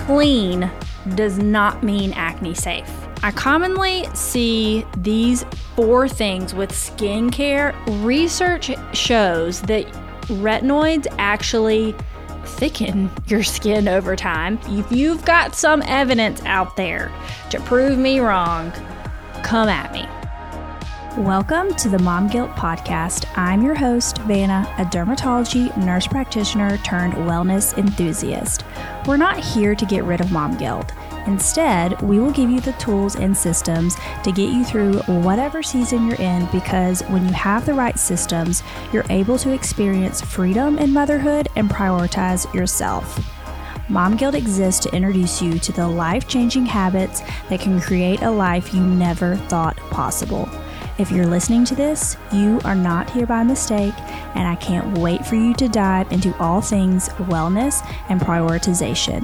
clean does not mean acne safe. I commonly see these 4 things with skincare. Research shows that retinoids actually thicken your skin over time. If you've got some evidence out there to prove me wrong, come at me. Welcome to the Mom Guilt Podcast. I'm your host, Vanna, a dermatology nurse practitioner turned wellness enthusiast. We're not here to get rid of mom guilt. Instead, we will give you the tools and systems to get you through whatever season you're in, because when you have the right systems, you're able to experience freedom in motherhood and prioritize yourself. Mom Guilt exists to introduce you to the life-changing habits that can create a life you never thought possible. If you're listening to this, you are not here by mistake, and I can't wait for you to dive into all things wellness and prioritization.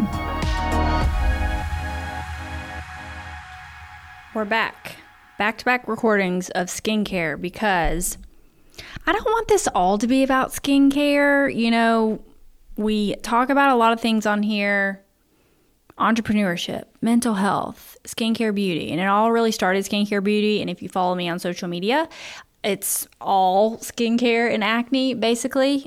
We're back-to-back recordings of skincare, because I don't want this all to be about skincare. You know, we talk about a lot of things on here: entrepreneurship, mental health, skincare, beauty, and it all really started skincare, beauty. And if you follow me on social media, it's all skincare and acne, basically.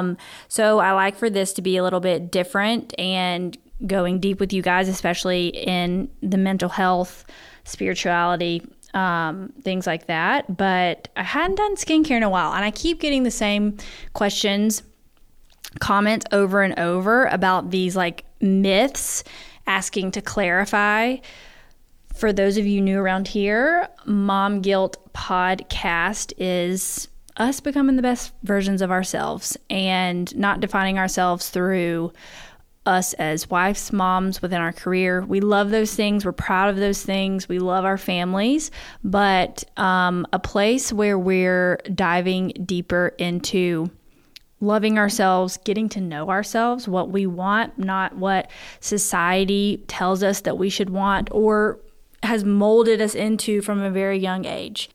So I like for this to be a little bit different and going deep with you guys, especially in the mental health, spirituality, things like that. But I hadn't done skincare in a while, and I keep getting the same questions, comments over and over about these like myths, asking to clarify. For those of you new around here, Mom Guilt Podcast is us becoming the best versions of ourselves and not defining ourselves through us as wives, moms within our career. We love those things. We're proud of those things. We love our families, but a place where we're diving deeper into loving ourselves, getting to know ourselves, what we want, not what society tells us that we should want or has molded us into from a very young age.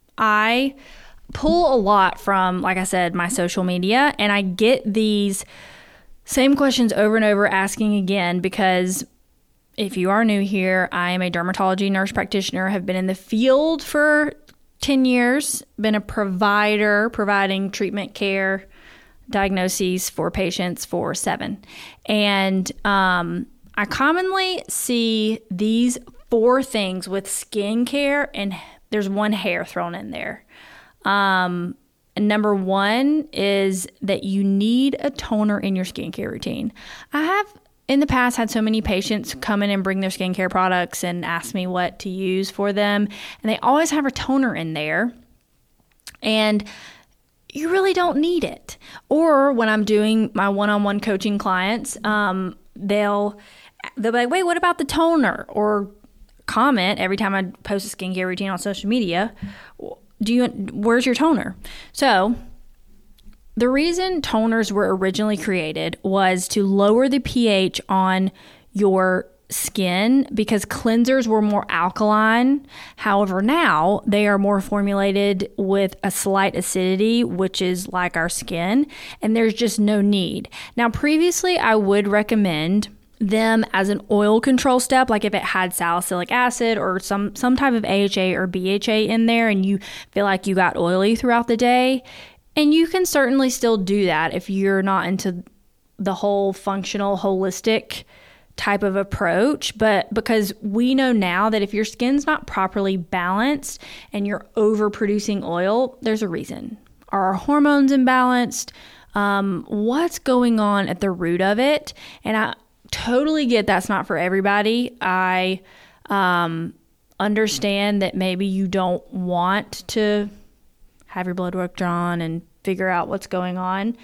I pull a lot from, like I said, my social media, and I get these same questions over and over, asking again, because if you are new here, I am a dermatology nurse practitioner, have been in the field for 10 years, been a provider, providing treatment care, diagnoses for patients for 7. And I commonly see these 4 things with skincare, and there's one hair thrown in there. And number 1 is that you need a toner in your skincare routine. I have in the past had so many patients come in and bring their skincare products and ask me what to use for them, and they always have a toner in there, and you really don't need it. Or when I'm doing my one-on-one coaching clients, they'll be like, wait, what about the toner? Or comment every time I post a skincare routine on social media, where's your toner? So the reason toners were originally created was to lower the pH on your skin, because cleansers were more alkaline. However, now they are more formulated with a slight acidity, which is like our skin, and there's just no need. Now, previously, I would recommend them as an oil control step, like if it had salicylic acid or some type of AHA or BHA in there and you feel like you got oily throughout the day. And you can certainly still do that if you're not into the whole functional, holistic type of approach. But because we know now that if your skin's not properly balanced and you're overproducing oil, there's a reason. Are our hormones imbalanced? What's going on at the root of it? And I totally get that's not for everybody. I understand that maybe you don't want to have your blood work drawn and figure out what's going on.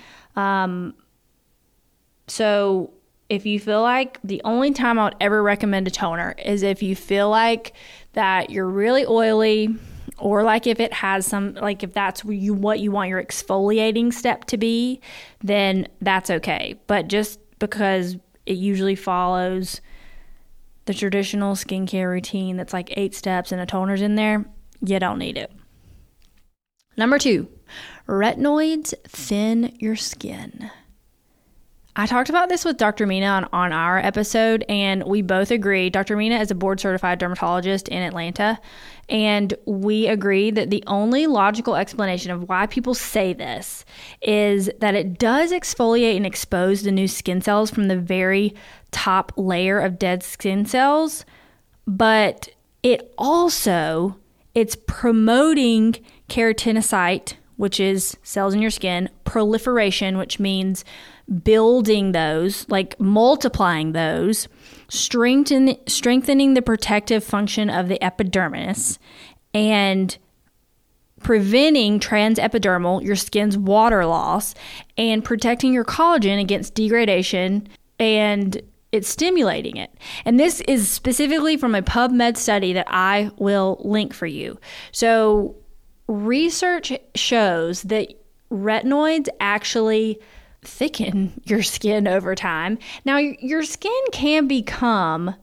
So if you feel like, the only time I would ever recommend a toner is if you feel like that you're really oily, or like if it has some, like if that's what you want your exfoliating step to be, then that's okay. But just because it usually follows the traditional skincare routine that's like 8 steps and a toner's in there, you don't need it. Number 2, retinoids thin your skin. I talked about this with Dr. Mina on our episode, and we both agree. Dr. Mina is a board-certified dermatologist in Atlanta, and we agree that the only logical explanation of why people say this is that it does exfoliate and expose the new skin cells from the very top layer of dead skin cells, but it's promoting keratinocyte, which is cells in your skin, proliferation, which means building those, like multiplying those, strengthening the protective function of the epidermis, and preventing transepidermal, your skin's water loss, and protecting your collagen against degradation, and it's stimulating it. And this is specifically from a PubMed study that I will link for you. So research shows that retinoids actually thicken your skin over time. Now, your skin can become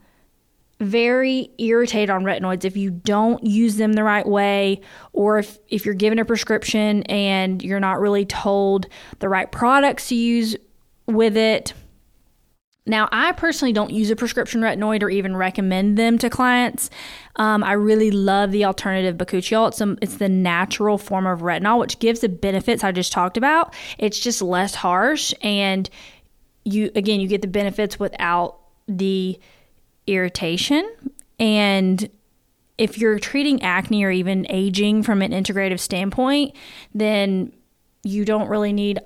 very irritated on retinoids if you don't use them the right way, or if you're given a prescription and you're not really told the right products to use with it. Now, I personally don't use a prescription retinoid or even recommend them to clients. I really love the alternative bakuchiol. It's the natural form of retinol, which gives the benefits I just talked about. It's just less harsh, and you get the benefits without the irritation. And if you're treating acne or even aging from an integrative standpoint, then you don't really need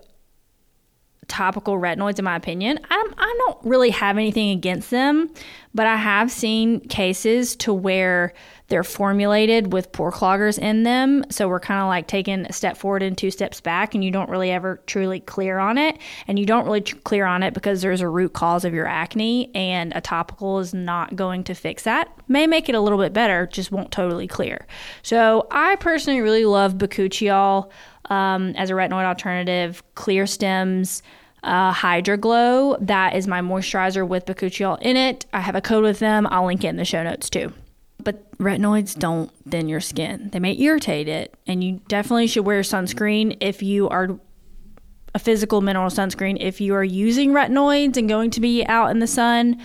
topical retinoids, in my opinion. I don't really have anything against them, but I have seen cases to where they're formulated with pore cloggers in them. So we're kind of like taking a step forward and 2 steps back, and you don't really ever truly clear on it. And you don't really clear on it because there's a root cause of your acne, and a topical is not going to fix that. May make it a little bit better, just won't totally clear. So I personally really love bakuchiol as a retinoid alternative. Clear Stems Hydra Glow, that is my moisturizer with bakuchiol in it. I have a code with them. I'll link it in the show notes too. But retinoids don't thin your skin. They may irritate it, and you definitely should wear sunscreen if you are a physical mineral sunscreen if you are using retinoids and going to be out in the sun,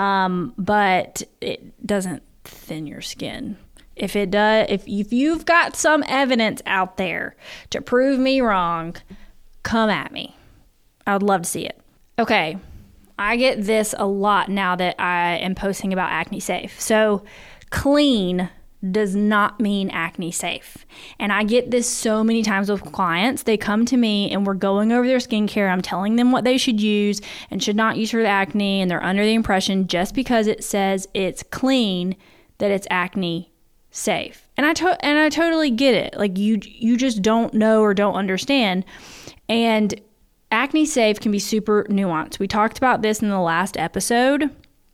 but it doesn't thin your skin. If it does, if you've got some evidence out there to prove me wrong, come at me. I would love to see it. Okay, I get this a lot now that I am posting about acne safe. So clean does not mean acne safe. And I get this so many times with clients. They come to me and we're going over their skincare. I'm telling them what they should use and should not use for the acne. And they're under the impression just because it says it's clean that it's acne safe. And I totally get it. Like you just don't know or don't understand. And acne safe can be super nuanced. We talked about this in the last episode.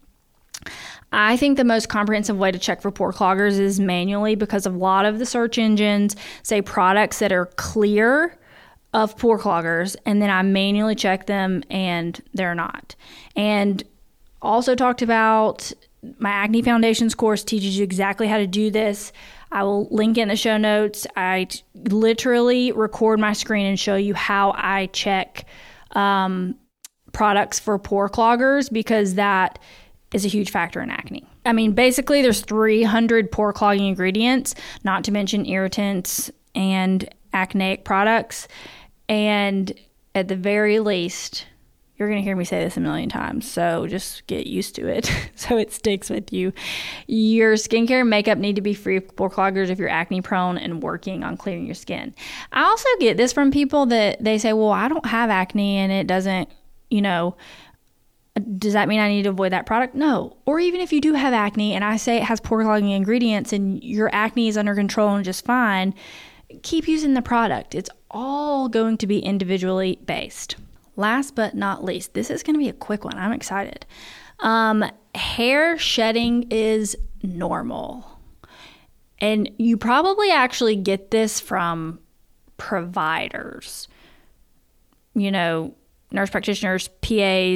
I think the most comprehensive way to check for pore cloggers is manually, because a lot of the search engines say products that are clear of pore cloggers, and then I manually check them and they're not. And also talked about my Acne Foundations course teaches you exactly how to do this. I will link it in the show notes. I literally record my screen and show you how I check products for pore cloggers, because that is a huge factor in acne. I mean, basically there's 300 pore clogging ingredients, not to mention irritants and acneic products. And at the very least, you're going to hear me say this a million times, so just get used to it so it sticks with you. Your skincare and makeup need to be free of pore cloggers if you're acne prone and working on clearing your skin. I also get this from people that they say, well, I don't have acne and it doesn't, does that mean I need to avoid that product? No. Or even if you do have acne and I say it has pore clogging ingredients and your acne is under control and just fine, keep using the product. It's all going to be individually based. Last but not least, this is going to be a quick one. I'm excited. Hair shedding is normal. And you probably actually get this from providers. Nurse practitioners, PAs,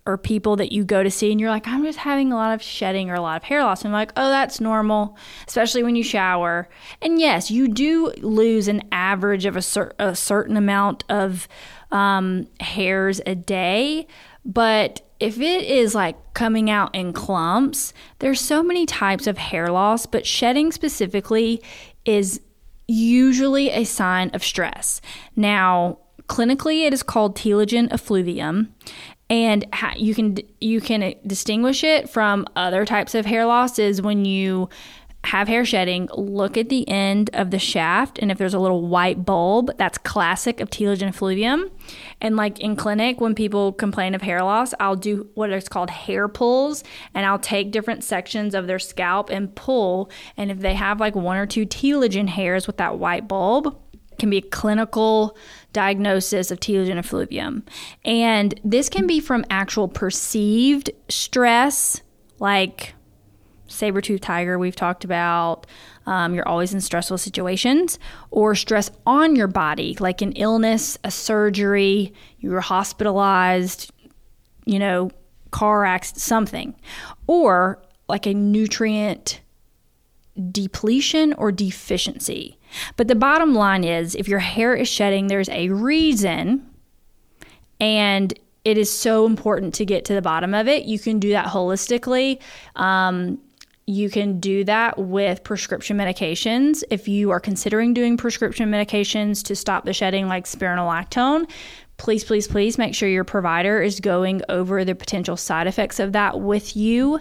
or people that you go to see and you're like, I'm just having a lot of shedding or a lot of hair loss. And I'm like, oh, that's normal, especially when you shower. And yes, you do lose an average of a certain amount of hairs a day. But if it is like coming out in clumps, there's so many types of hair loss, but shedding specifically is usually a sign of stress. Now, clinically, it is called telogen effluvium, and you can distinguish it from other types of hair losses. When you have hair shedding, look at the end of the shaft, and if there's a little white bulb, that's classic of telogen effluvium. And like in clinic, when people complain of hair loss, I'll do what is called hair pulls, and I'll take different sections of their scalp and pull, and if they have like 1 or 2 telogen hairs with that white bulb, it can be a clinical diagnosis of telogen effluvium. And this can be from actual perceived stress, like saber-toothed tiger we've talked about, you're always in stressful situations, or stress on your body, like an illness, a surgery, you were hospitalized, car accident, something, or like a nutrient depletion or deficiency. But the bottom line is, if your hair is shedding, there's a reason, and it is so important to get to the bottom of it. You can do that holistically. You can do that with prescription medications. If you are considering doing prescription medications to stop the shedding, like spironolactone, please, please, please make sure your provider is going over the potential side effects of that with you.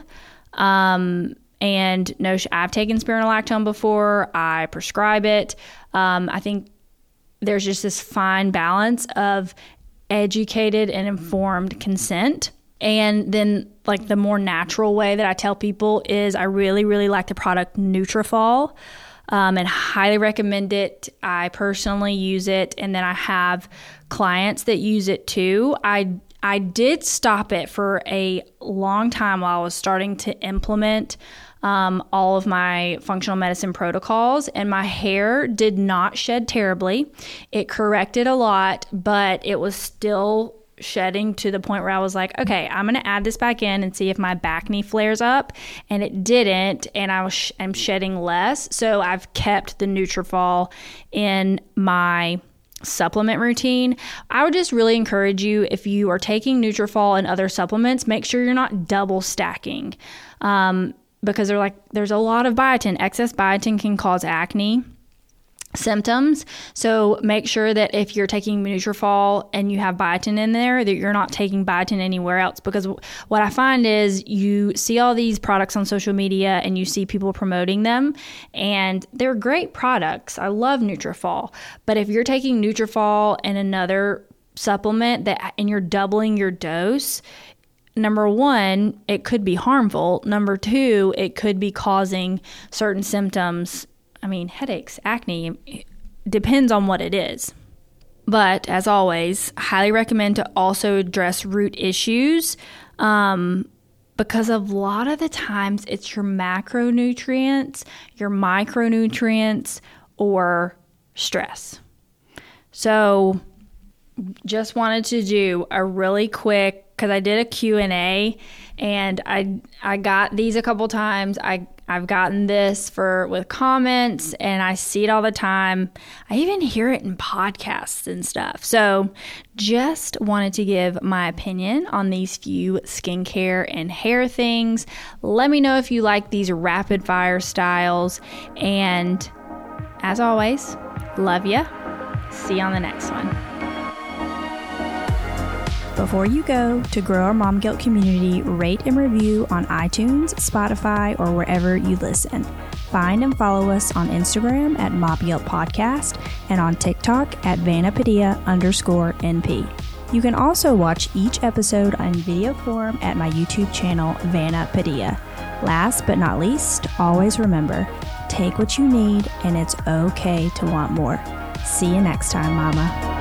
And no, I've taken spironolactone before. I prescribe it. I think there's just this fine balance of educated and informed consent. And then like the more natural way that I tell people is I really, really like the product Nutrafol, and highly recommend it. I personally use it, and then I have clients that use it too. I did stop it for a long time while I was starting to implement all of my functional medicine protocols, and my hair did not shed terribly. It corrected a lot, but it was still shedding to the point where I was like, okay, I'm going to add this back in and see if my back knee flares up, and it didn't, and I'm shedding less. So I've kept the Nutrafol in my supplement routine. I would just really encourage you, if you are taking Nutrafol and other supplements, make sure you're not double stacking, because there's a lot of biotin. Excess biotin can cause acne symptoms. So make sure that if you're taking Nutrafol and you have biotin in there, that you're not taking biotin anywhere else. Because what I find is you see all these products on social media and you see people promoting them, and they're great products. I love Nutrafol. But if you're taking Nutrafol and another supplement and you're doubling your dose, number one, it could be harmful. Number two, it could be causing certain symptoms. I mean, headaches, acne, depends on what it is. But as always, highly recommend to also address root issues, because a lot of the times it's your macronutrients, your micronutrients, or stress. So just wanted to do a really quick, because I did a Q&A, and I got these a couple times. I've gotten this with comments, and I see it all the time. I even hear it in podcasts and stuff. So just wanted to give my opinion on these few skincare and hair things. Let me know if you like these rapid fire styles. And as always, love ya. See you on the next one. Before you go, to grow our Mom Guilt community, rate and review on iTunes, Spotify, or wherever you listen. Find and follow us on Instagram at Mom Guilt Podcast and on TikTok at VannaPadilla_NP. You can also watch each episode on video form at my YouTube channel, Vanna Padilla. Last but not least, always remember, take what you need, and it's okay to want more. See you next time, Mama.